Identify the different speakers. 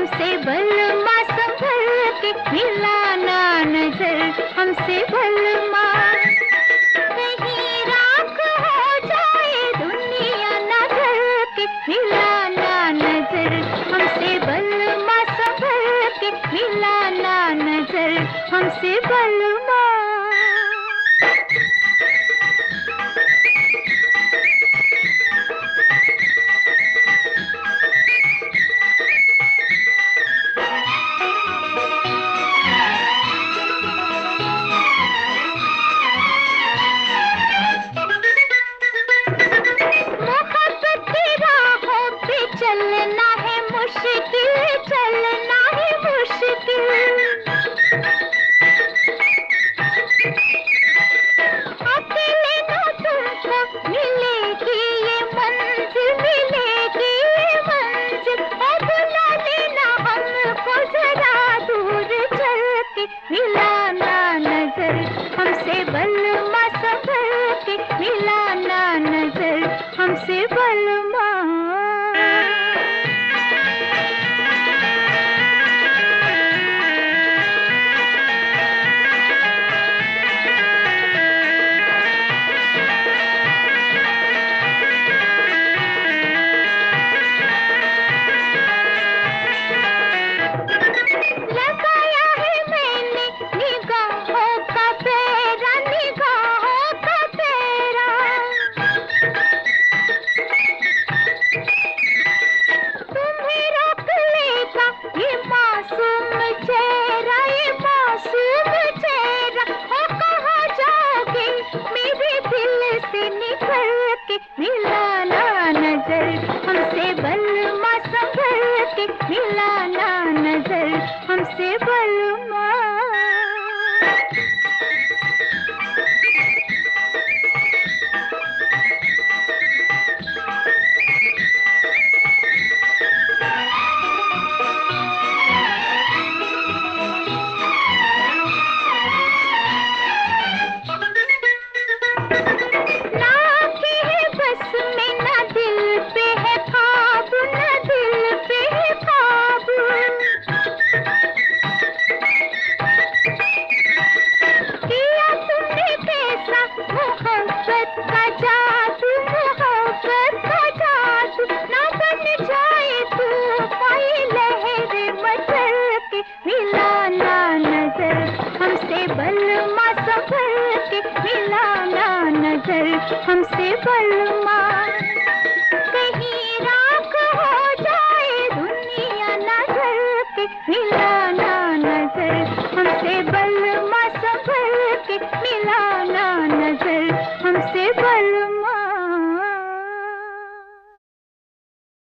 Speaker 1: हमसे बलमा संभल के मिलाना नजर, हमसे बलमा। कहीं राख हो जाए दुनिया ना ढल के मिलाना नजर, हमसे बलमा संभल के मिलाना नजर, हमसे बलमा। चलना है मुश्किल, चलना है मुश्किल। अकेले ना तुमको मिलेगी ये मंजिल, मिलेगी ये मंजिल। और बुला लेना हमको जरा दूर चल के मिलाना नजर, हमसे बलमा संभल के मिलाना नजर, हमसे बलमा। मिलाना नजर, हमसे बलमा संभल के मिलाना नजर, हमसे बलमा। बलमा संभल के मिलाना नजर, हमसे बलमा। कहीं राख हो जाए दुनिया ना ढल के मिलाना नजर, हमसे बलमा संभल के मिलाना नजर, हमसे बलमा।